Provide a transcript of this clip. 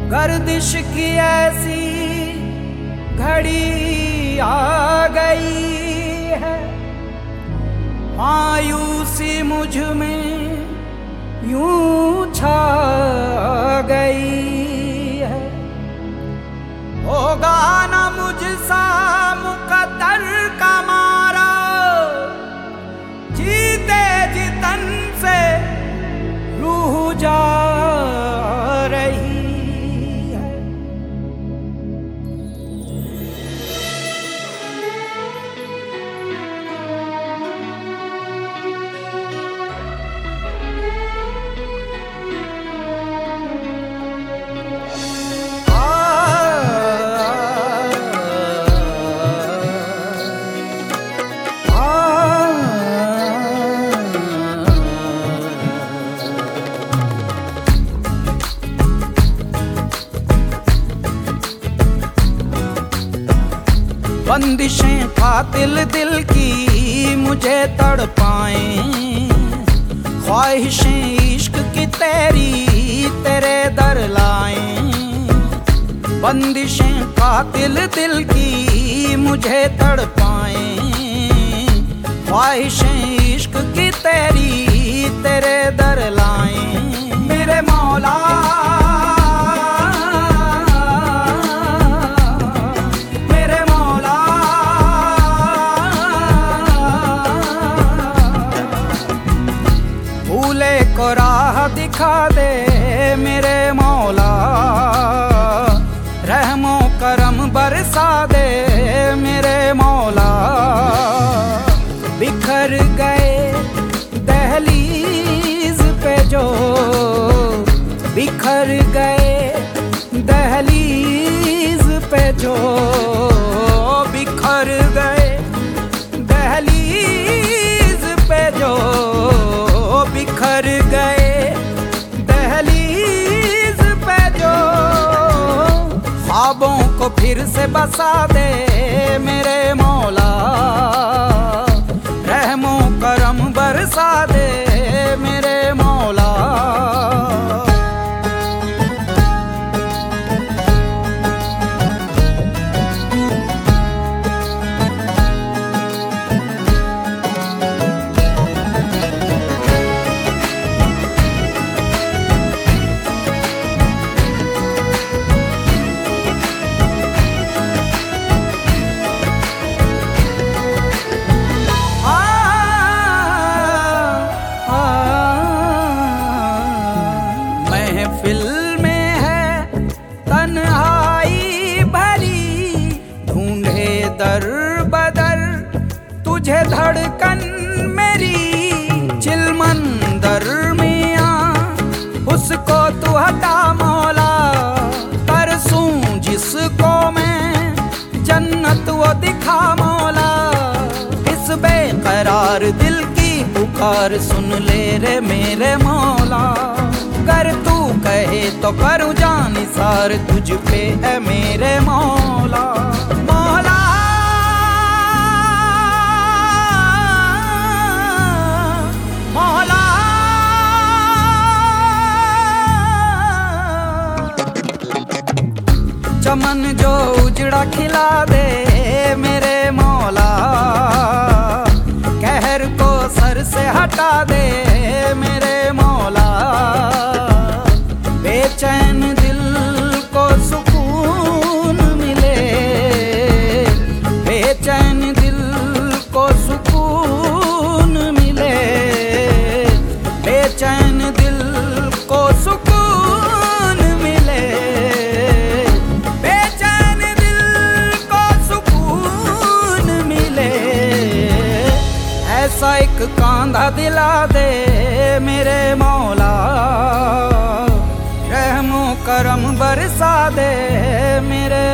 गर्दिश की ऐसी घड़ी आ गई है, मायूसी मुझ में यूं छा गई है। होगा ना मुझसा मुकद्दर का मारा, जीते जितन से रूह जा रही है। बंदिशें कातिल दिल की मुझे तड़पाएं, ख्वाहिशें इश्क की तेरे दर लाएं। बंदिशें कातिल दिल की मुझे तड़पाएं, ख्वाहिशें इश्क की तेरे दर लाएं। मेरे मौला को राह दिखा दे, मेरे मौला रहमो करम बरसा दे, मेरे मौला। बिखर गए दहलीज पे जो, बिखर गए दहलीज पे जो, बिखर गए दहलीज पे जो, बिखर गए दहलीज पे जो। ख्वाबों को फिर से बसा दे, मेरे मौला रहमो करम बरसा दे, मेरे मौला। महफिल में है तन्हाई भरी, ढूंढे दर बदर तुझे धड़कन मेरी। चिलमंदर मियां उसको तू हटा मौला, तरसूं जिसको मैं जन्नत वो दिखा मौला। इस बेकरार दिल की पुकार सुन ले रे मेरे मौला। कर तू कहे तो करूं जान निसार तुझ पे है मेरे मौला। मौला मौला चमन जो उजड़ा खिला दे, मेरे मौला। कहर को सर से हटा दे, मेरे मौला। बेचैन दिल को सुकून मिले, बेचैन दिल को सुकून मिले, बेचैन दिल को सुकून मिले, बेचैन दिल को सुकून मिले। ऐसा एक कांधा दिला दे, मेरे मौला। रहमो करम बरसा दे, मेरे